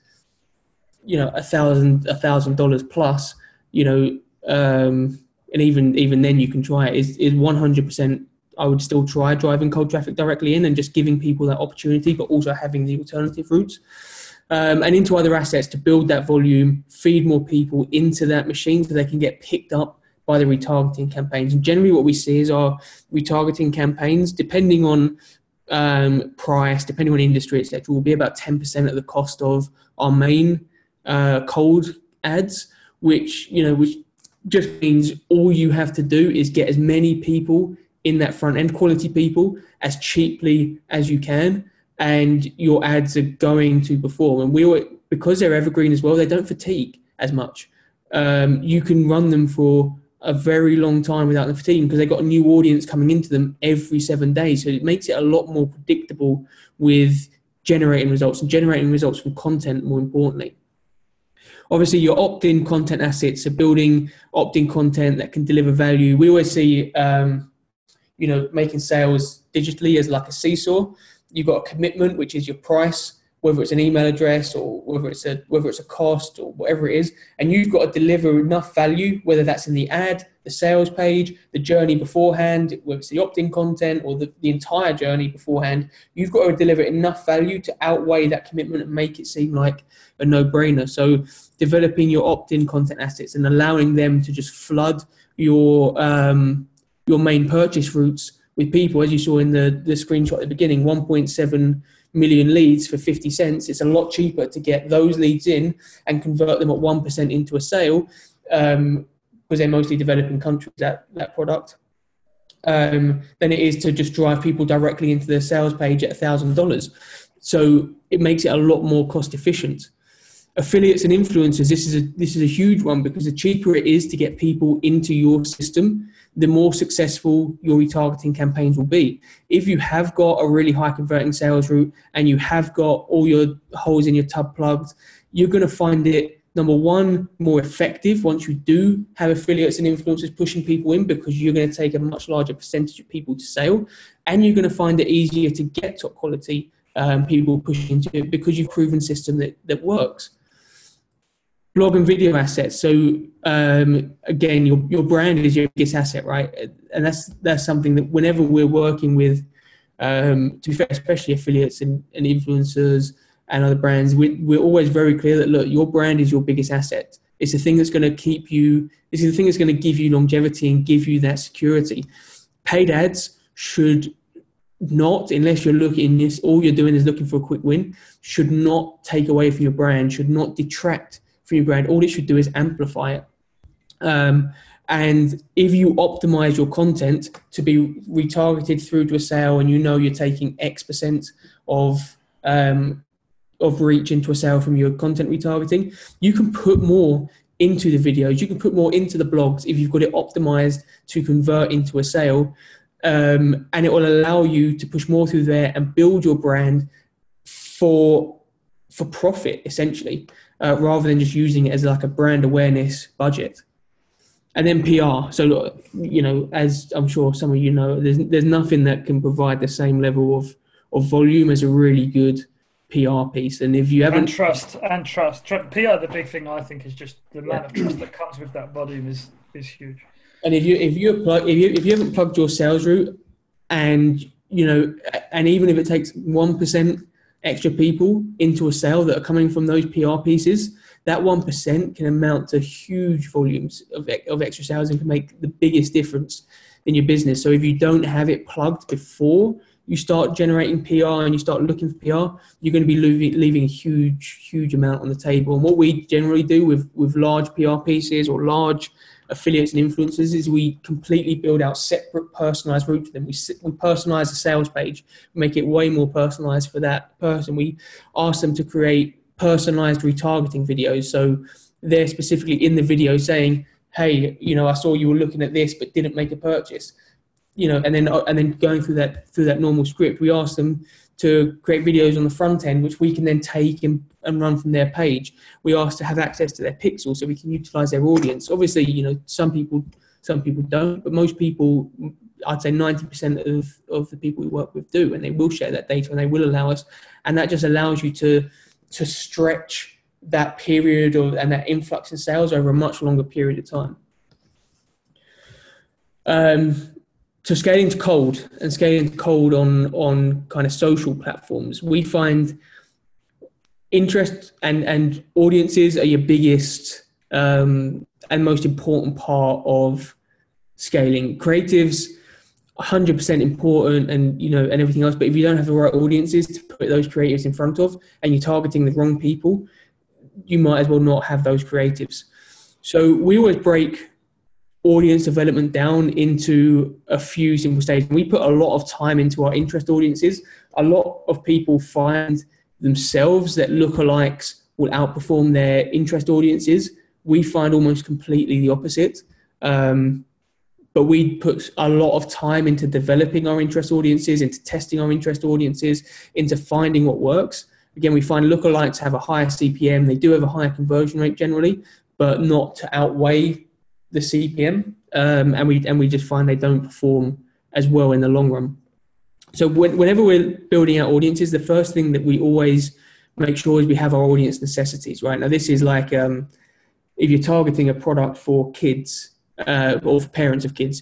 you know, a thousand, a thousand dollars plus, you know, um, and even, even then you can try it, is, is one hundred percent. I would still try driving cold traffic directly in and just giving people that opportunity, but also having the alternative routes. Um, and into other assets to build that volume, feed more people into that machine so they can get picked up by the retargeting campaigns. And generally what we see is our retargeting campaigns, depending on um, price, depending on industry, et cetera, will be about ten percent of the cost of our main uh, cold ads, which, you know, which just means all you have to do is get as many people in that front end, quality people, as cheaply as you can, and your ads are going to perform. And we, because they're evergreen as well, they don't fatigue as much. Um, you can run them for a very long time without the fatigue because they've got a new audience coming into them every seven days. So it makes it a lot more predictable with generating results and generating results from content, more importantly. Obviously, your opt-in content assets are building opt-in content that can deliver value. We always see, um, you know, making sales digitally as like a seesaw. You've got a commitment, which is your price, whether it's an email address or whether it's a whether it's a cost or whatever it is, and you've got to deliver enough value, whether that's in the ad, the sales page, the journey beforehand, whether it's the opt-in content or the, the entire journey beforehand. You've got to deliver enough value to outweigh that commitment and make it seem like a no-brainer. So developing your opt-in content assets and allowing them to just flood your um, your main purchase routes with people, as you saw in the, the screenshot at the beginning, one point seven million leads for fifty cents. It's a lot cheaper to get those leads in and convert them at one percent into a sale, um, because they're mostly developing countries, that, that product, um, than it is to just drive people directly into their sales page at one thousand dollars. So it makes it a lot more cost efficient. Affiliates and influencers, this is a, this is a huge one, because the cheaper it is to get people into your system, the more successful your retargeting campaigns will be. If you have got a really high converting sales route and you have got all your holes in your tub plugged, you're going to find it, number one, more effective once you do have affiliates and influencers pushing people in, because you're going to take a much larger percentage of people to sale, and you're going to find it easier to get top quality um, people pushing into it because you've proven system that, that works. blog and video assets. So um, again, your your brand is your biggest asset, right? And that's that's something that whenever we're working with, um, to be fair, especially affiliates and, and influencers and other brands, we, we're always very clear that, look, your brand is your biggest asset. It's the thing that's going to keep you, it's the thing that's going to give you longevity and give you that security. Paid ads should not, unless you're looking this, all you're doing is looking for a quick win, should not take away from your brand, should not detract from your brand. All it should do is amplify it. Um, and if you optimize your content to be retargeted through to a sale, and you know you're taking X percent of um, of reach into a sale from your content retargeting, you can put more into the videos, you can put more into the blogs if you've got it optimized to convert into a sale. Um, and it will allow you to push more through there and build your brand for for profit, essentially, uh, rather than just using it as like a brand awareness budget. And then P R. So, you know, as I'm sure some of you know, there's there's nothing that can provide the same level of, of volume as a really good P R piece. And if you haven't... And trust, and trust. P R, the big thing I think is just the amount of trust that comes with that volume is, is huge. And if you if you plug if you if you haven't plugged your sales route, and you know, and even if it takes one percent extra people into a sale that are coming from those P R pieces, that one percent can amount to huge volumes of of extra sales and can make the biggest difference in your business. So if you don't have it plugged before you start generating P R and you start looking for P R, you're going to be leaving, leaving a huge huge amount on the table. And what we generally do with with large P R pieces or large affiliates and influencers is we completely build out separate personalized routes to them. We, we personalize the sales page, make it way more personalized for that person. We ask them to create personalized retargeting videos. So they're specifically in the video saying, hey, you know, I saw you were looking at this, but didn't make a purchase, you know, and then, and then going through that, through that normal script, we ask them to create videos on the front end, which we can then take and, and run from their page. We ask to have access to their pixels so we can utilize their audience. Obviously, you know, some people, some people don't, but most people, I'd say ninety percent of, of the people we work with do, and they will share that data and they will allow us. And that just allows you to, to stretch that period of, and that influx in sales over a much longer period of time. Um, So scaling to cold and scaling to cold on, on kind of social platforms, we find interest and, and audiences are your biggest um, and most important part of scaling. Creatives, one hundred percent important, and you know, and everything else. But if you don't have the right audiences to put those creatives in front of, and you're targeting the wrong people, you might as well not have those creatives. So we always break audience development down into a few simple stages. We put a lot of time into our interest audiences. A lot of people find themselves that lookalikes will outperform their interest audiences. We find almost completely the opposite. Um, but we put a lot of time into developing our interest audiences, into testing our interest audiences, into finding what works. Again, we find lookalikes have a higher C P M. They do have a higher conversion rate generally, but not to outweigh the C P M, um, and we and we just find they don't perform as well in the long run. So when, whenever we're building out audiences, the first thing that we always make sure is we have our audience necessities, right? Now this is like um, if you're targeting a product for kids uh, or for parents of kids,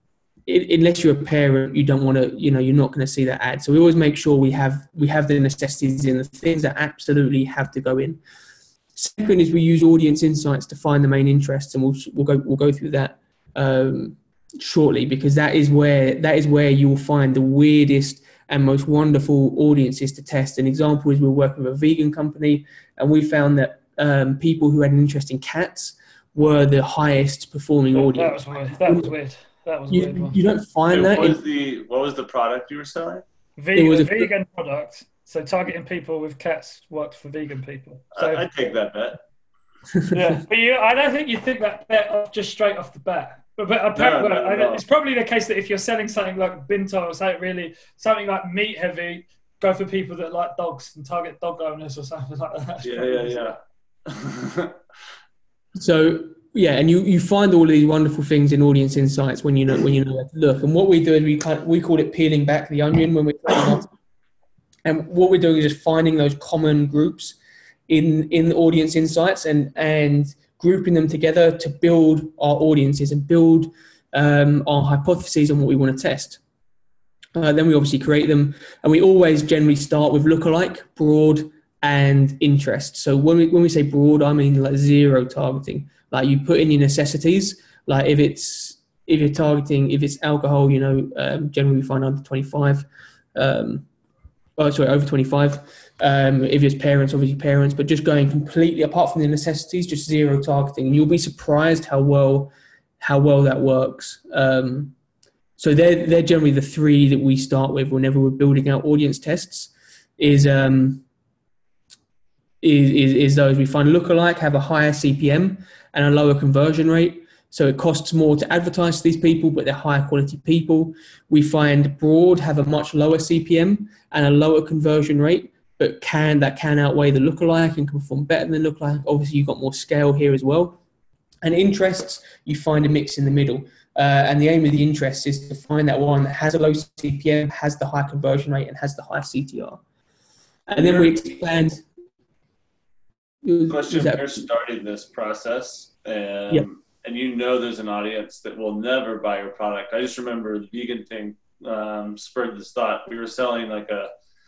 it, unless you're a parent, you don't want to, you know, you're not going to see that ad. So we always make sure we have we have the necessities in, the things that absolutely have to go in. Second is we use audience insights to find the main interests, and we'll we'll go we'll go through that um, shortly, because that is where that is where you will find the weirdest and most wonderful audiences to test. An example is we're working with a vegan company, and we found that um, people who had an interest in cats were the highest performing that, audience. That was weird. That was weird. That was you, weird. One. You don't find Wait, that. What was in, the what was the product you were selling? Vegan, it was a vegan product. So targeting people with cats works for vegan people. So, I, I'd take that bet. yeah, but you, I don't think you think that bet off just straight off the bat. But, but apparently, no, no, I, no. it's probably the case that if you're selling something like Binto or something really, something like meat heavy, go for people that like dogs and target dog owners or something like that. Yeah, yeah, yeah. So yeah, and you, you find all these wonderful things in audience insights when you know when you know where to look. And what we do is we kind of, we call it peeling back the onion when we're. And what we're doing is just finding those common groups in in the audience insights and and grouping them together to build our audiences and build um, our hypotheses on what we want to test. Uh, then we obviously create them, and we always generally start with lookalike, broad, and interest. So when we when we say broad, I mean like zero targeting. Like you put in your necessities. Like if it's if you're targeting, if it's alcohol, you know, um, generally we find under twenty-five. Um, oh, sorry, over twenty-five. Um, if it's parents, obviously parents, but just going completely apart from the necessities, just zero targeting, and you'll be surprised how well how well that works. Um, so they're they're generally the three that we start with whenever we're building out audience tests. Is um is is, is those we find lookalike have a higher C P M and a lower conversion rate. So it costs more to advertise to these people, but they're higher quality people. We find broad have a much lower C P M and a lower conversion rate, but can that can outweigh the lookalike and can perform better than the lookalike. Obviously, you've got more scale here as well. And interests, you find a mix in the middle. Uh, and the aim of the interest is to find that one that has a low C P M, has the high conversion rate, and has the high C T R. And then we expand. Question: You're starting this process, and yep. and you know there's an audience that will never buy your product. I just remember the vegan thing um, spurred this thought. We were selling like a,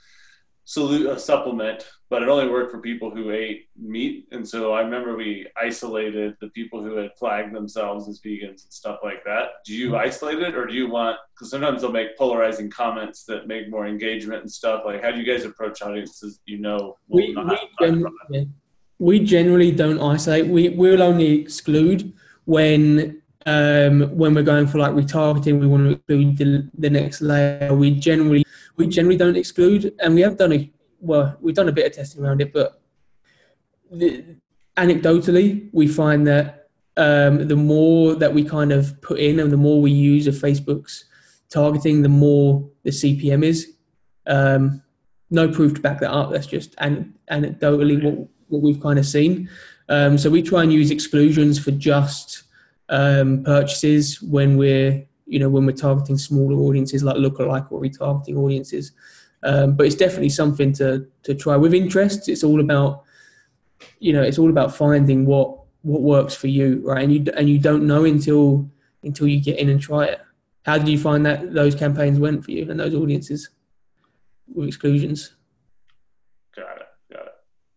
a supplement, but it only worked for people who ate meat. And so I remember we isolated the people who had flagged themselves as vegans and stuff like that. Do you isolate it, or do you want, because sometimes they'll make polarizing comments that make more engagement and stuff. Like, how do you guys approach audiences you know will we, not we, have gen- yeah. we generally don't isolate. We, we'll only exclude when um, when we're going for like retargeting. We want to exclude the, the next layer. We generally we generally don't exclude, and we have done a well. We've done a bit of testing around it, but the, anecdotally, we find that um, the more that we kind of put in, and the more we use of Facebook's targeting, the more the C P M is. Um, no proof to back that up. That's just an, anecdotally what what we've kind of seen. Um, so we try and use exclusions for just um, purchases when we're, you know, when we're targeting smaller audiences like lookalike or retargeting audiences. Um, but it's definitely something to to try. With interests, it's all about, you know, it's all about finding what what works for you, right? And you and you don't know until until you get in and try it. How did you find that those campaigns went for you and those audiences with exclusions? Got it. Got it.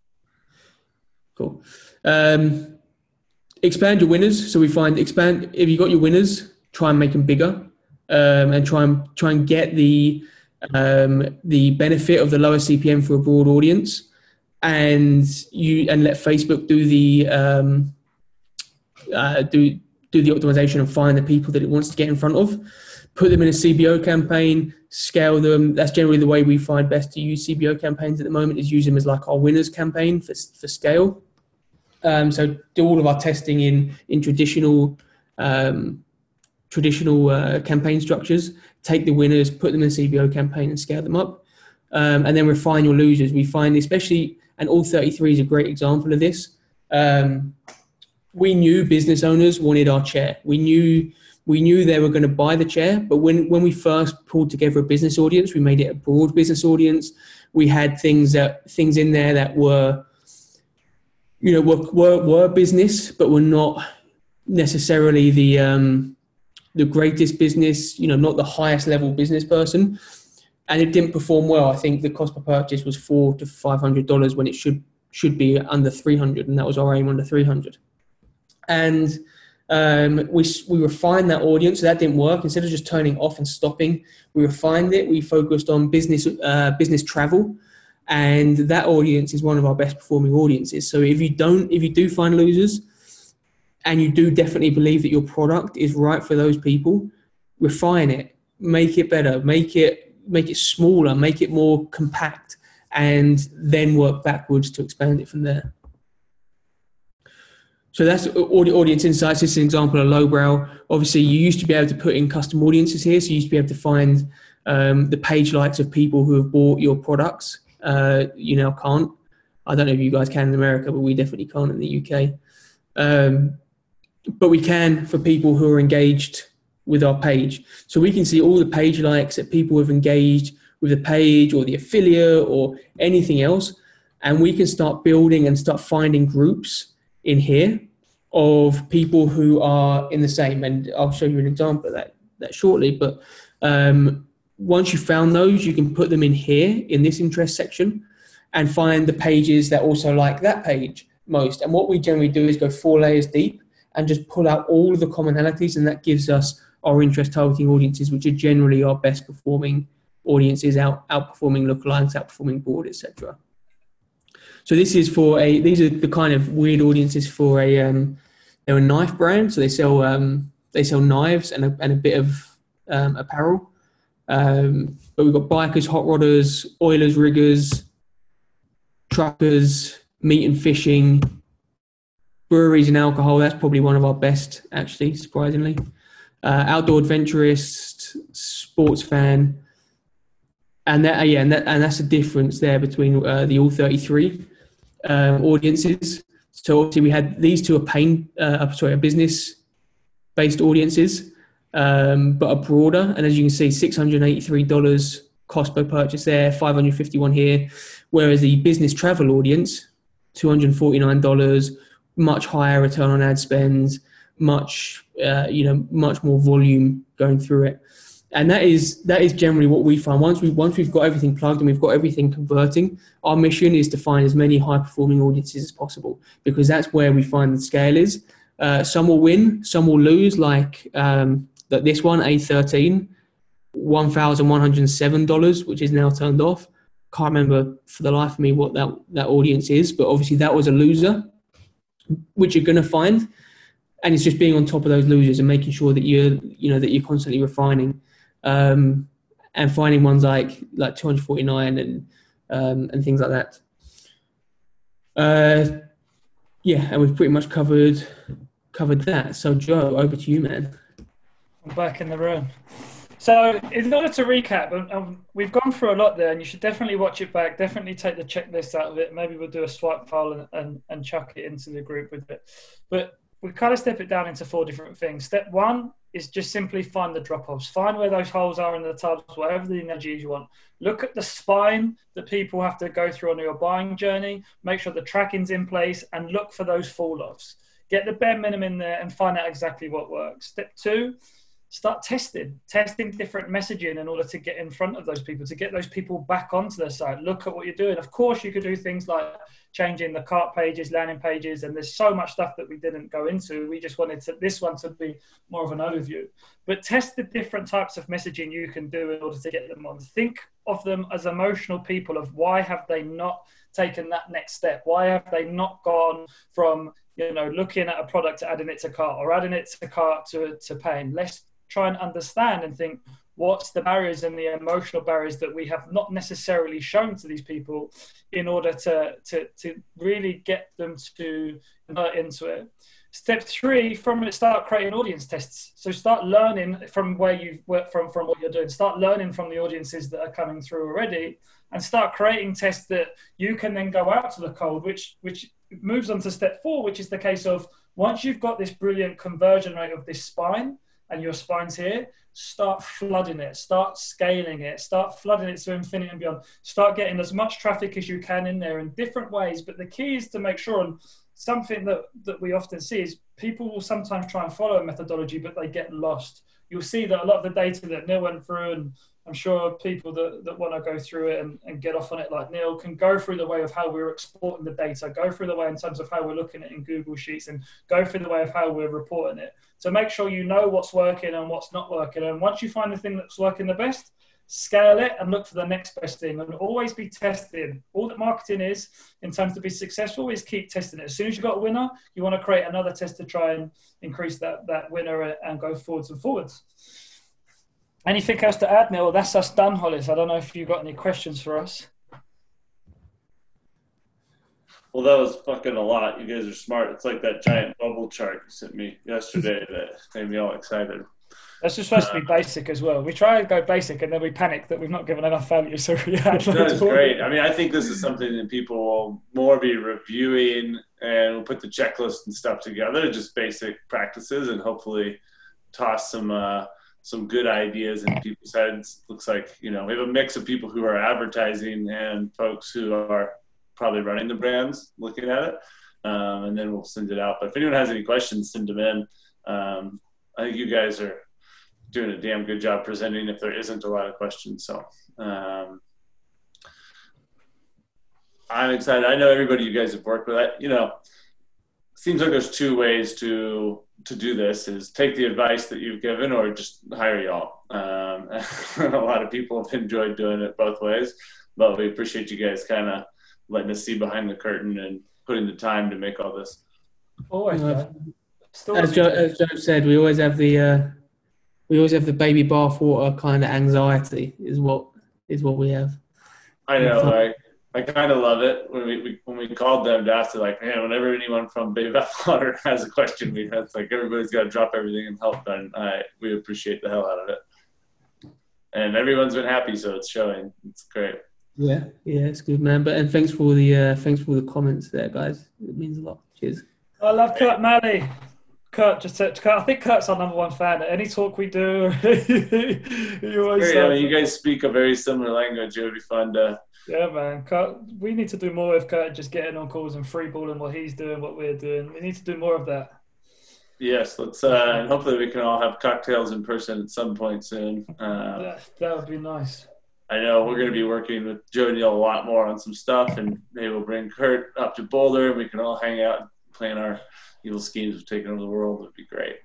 Cool. Um, expand your winners. So we find expand, if you got your winners, try and make them bigger, um, and try and try and get the um, the benefit of the lower C P M for a broad audience, and you and let Facebook do the um, uh, do do the optimization and find the people that it wants to get in front of. Put them in a C B O campaign, scale them. That's generally the way we find best to use C B O campaigns at the moment, is use them as like our winners campaign for for scale. Um, so do all of our testing in in traditional um, traditional uh, campaign structures. Take the winners, put them in a C B O campaign, and scale them up. Um, and then refine your losers. We find, especially, and all thirty-three is a great example of this. Um, we knew business owners wanted our chair. We knew we knew they were going to buy the chair. But when when we first pulled together a business audience, we made it a broad business audience. We had things that things in there that were, you know, were were, were business, but were not necessarily the um, the greatest business. You know, not the highest level business person. And it didn't perform well. I think the cost per purchase was four to five hundred dollars when it should should be under three hundred, and that was our aim, under three hundred. And um, we we refined that audience, so that didn't work. Instead of just turning off and stopping, we refined it. We focused on business uh, business travel, and that audience is one of our best performing audiences. So if you don't, if you do find losers, and you do definitely believe that your product is right for those people, refine it, make it better, make it. make it smaller, make it more compact, and then work backwards to expand it from there. So that's audience insights. This is an example of lowbrow. Obviously, you used to be able to put in custom audiences here. So you used to be able to find um, the page likes of people who have bought your products. Uh, you now can't. I don't know if you guys can in America, but we definitely can't in the U K. Um, but we can for people who are engaged with our page. So we can see all the page likes that people have engaged with the page or the affiliate or anything else. And we can start building and start finding groups in here of people who are in the same. And I'll show you an example of that, that shortly. But um, once you've found those, you can put them in here in this interest section and find the pages that also like that page most. And what we generally do is go four layers deep and just pull out all of the commonalities, and that gives us our interest targeting audiences, which are generally our best performing audiences, out outperforming lookalikes, outperforming board, et cetera. So this is for a, these are the kind of weird audiences for a, um, they're a knife brand. So they sell, um, they sell knives and a, and a bit of um, apparel. Um, but we've got bikers, hot rodders, oilers, riggers, truckers, meat and fishing, breweries and alcohol. That's probably one of our best, actually, surprisingly. Uh, outdoor adventurist, sports fan. And that, yeah, and, that, and that's the difference there between uh, the all thirty-three uh, audiences. So obviously we had these two are pain, uh, sorry, are business-based audiences, um, but are broader. And as you can see, six hundred eighty-three dollars cost per purchase there, five hundred fifty-one here. Whereas the business travel audience, two hundred forty-nine dollars, much higher return on ad spends, much, uh, you know, much more volume going through it. And that is that is generally what we find. Once we once we've got everything plugged and we've got everything converting, our mission is to find as many high performing audiences as possible, because that's where we find the scale is. Uh, some will win, some will lose. Like um, that this one, A thirteen, one thousand one hundred seven dollars, which is now turned off. Can't remember for the life of me what that that audience is, but obviously that was a loser, which you're going to find. And it's just being on top of those losers and making sure that you're you know that you're constantly refining. Um, and finding ones like like two hundred forty-nine and um, and things like that. Uh, yeah, and we've pretty much covered covered that. So Joe, over to you, man. I'm back in the room. So in order to recap, um, we've gone through a lot there, and you should definitely watch it back. Definitely take the checklist out of it. Maybe we'll do a swipe file and, and, and chuck it into the group with it. But we kind of step it down into four different things. Step one is just simply find the drop-offs. Find where those holes are in the tubs, whatever the analogies you want. Look at the spine that people have to go through on your buying journey. Make sure the tracking's in place and look for those fall-offs. Get the bare minimum in there and find out exactly what works. Step two, start testing. Testing different messaging in order to get in front of those people, to get those people back onto their site. Look at what you're doing. Of course, you could do things like changing the cart pages, landing pages, and there's so much stuff that we didn't go into. We just wanted to, this one to be more of an overview. But test the different types of messaging you can do in order to get them on. Think of them as emotional people of why have they not taken that next step? Why have they not gone from, you know, looking at a product to adding it to cart or adding it to cart to, to paying? Let's try and understand and think, what's the barriers and the emotional barriers that we have not necessarily shown to these people in order to, to, to really get them to convert into it. Step three, from it, start creating audience tests. So start learning from where you've worked from, from what you're doing. Start learning from the audiences that are coming through already, and start creating tests that you can then go out to the cold, which, which moves on to step four, which is the case of once you've got this brilliant conversion rate of this spine, and your spine's here, start flooding it, start scaling it, start flooding it to infinity and beyond. Start getting as much traffic as you can in there in different ways. But the key is to make sure, and something that, that we often see is people will sometimes try and follow a methodology, but they get lost. You'll see that a lot of the data that Neil went through, and I'm sure people that, that want to go through it and, and get off on it like Neil can go through the way of how we're exporting the data, go through the way in terms of how we're looking at it in Google Sheets, and go through the way of how we're reporting it. So make sure you know what's working and what's not working. And once you find the thing that's working the best, scale it and look for the next best thing, and always be testing. All that marketing is in terms to be successful is keep testing it. As soon as you've got a winner, you want to create another test to try and increase that, that winner and go forwards and forwards. Anything else to add, Neil? That's us done, Hollis. I don't know if you've got any questions for us. Well, that was fucking a lot. You guys are smart. It's like that giant bubble chart you sent me yesterday that made me all excited. That's just supposed uh, to be basic as well. We try to go basic and then we panic that we've not given enough value. So we add That's great. I mean, I think this is something that people will more be reviewing, and we'll put the checklist and stuff together, just basic practices, and hopefully toss some uh, some good ideas in people's heads. Looks like, you know, we have a mix of people who are advertising and folks who are probably running the brands, looking at it, um, and then we'll send it out. But if anyone has any questions, send them in. Um, I think you guys are doing a damn good job presenting if there isn't a lot of questions. So um, I'm excited. I know everybody you guys have worked with. You know, seems like there's two ways to to do this: is take the advice that you've given, or just hire y'all. Um, a lot of people have enjoyed doing it both ways, but we appreciate you guys kind of letting us see behind the curtain and putting the time to make all this. Always, uh, as, Joe, as Joe said, we always have the uh, we always have the baby bathwater kind of anxiety. Is what is what we have. I know. I I kind of love it when we, we when we called them to ask, like, man, whenever anyone from Baby Bathwater has a question, we it's like everybody's got to drop everything and help, and I we appreciate the hell out of it. And everyone's been happy, so it's showing. It's great. Yeah, yeah, it's good, man. But and thanks for all the uh, thanks for all the comments there, guys. It means a lot. Cheers. I love Kurt Malley. Kurt just said, Kurt, I think Kurt's our number one fan. Any talk we do, you always. Yeah, I mean, you guys speak a very similar language. It would be fun to. Yeah, man. Kurt, we need to do more with Kurt, just getting on calls and freeballing what he's doing, what we're doing. We need to do more of that. Yes, let's. Uh, and hopefully, we can all have cocktails in person at some point soon. Uh, that, that would be nice. I know we're going to be working with Joe Neal a lot more on some stuff, and maybe we'll bring Kurt up to Boulder, and we can all hang out and plan our evil schemes of taking over the world. It would be great.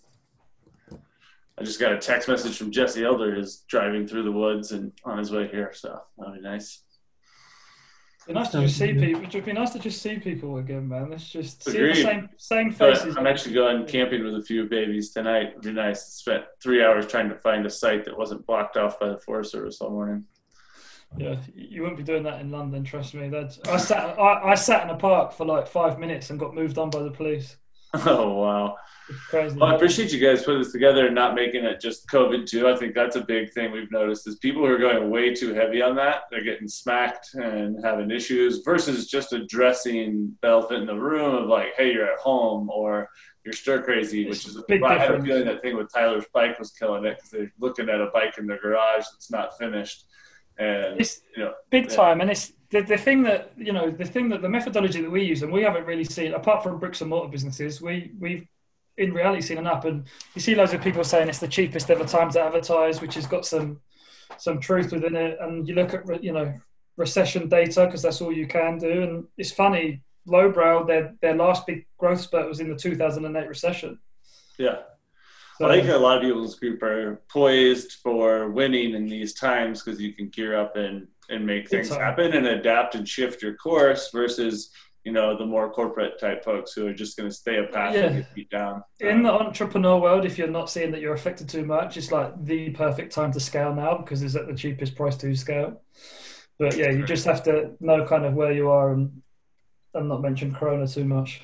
I just got a text message from Jesse Elder, who's driving through the woods and on his way here, so that'll be nice. It'd be nice to just see people. It'd be nice to just see people again, man. Let's just Agreed. see the same same faces. I'm actually going camping with a few babies tonight. It'd be nice. Spent three hours trying to find a site that wasn't blocked off by the Forest Service all morning. Yeah, you wouldn't be doing that in London, trust me. That's I sat I, I sat in a park for like five minutes and got moved on by the police. Oh wow. Crazy. Well, I appreciate you guys putting this together and not making it just COVID too. I think that's a big thing we've noticed is people who are going way too heavy on that, they're getting smacked and having issues versus just addressing the elephant in the room of like, hey, you're at home or you're stir crazy, which is a big I had a feeling that thing with Tyler's bike was killing it because they're looking at a bike in their garage that's not finished. And it's you know, big time, and it's the, the thing that you know the thing that the methodology that we use, and we haven't really seen apart from bricks and mortar businesses, we we've in reality seen an up, and you see loads of people saying it's the cheapest ever time to advertise, which has got some some truth within it. And you look at you know recession data because that's all you can do, and it's funny. Lowbrow, their their last big growth spurt was in the two thousand eight recession. Yeah. I think a lot of people in this group are poised for winning in these times because you can gear up and, and make things happen and adapt and shift your course versus, you know, the more corporate type folks who are just going to stay a path yeah. and get beat down. In um, the entrepreneur world, if you're not seeing that you're affected too much, it's like the perfect time to scale now because it's at the cheapest price to scale. But yeah, you just have to know kind of where you are and, and not mention Corona too much.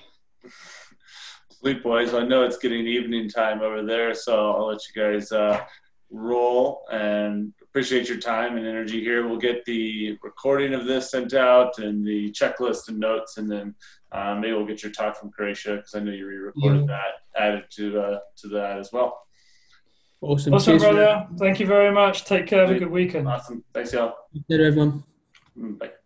Sweet boys. I know it's getting evening time over there, so I'll let you guys uh, roll and appreciate your time and energy here. We'll get the recording of this sent out and the checklist and notes, and then uh, maybe we'll get your talk from Croatia because I know you re-recorded yeah. that, added to uh, to that as well. Awesome. Awesome, brother. Thank you very much. Take care. Have a good weekend. Awesome. Thanks, y'all. Later, everyone. Bye.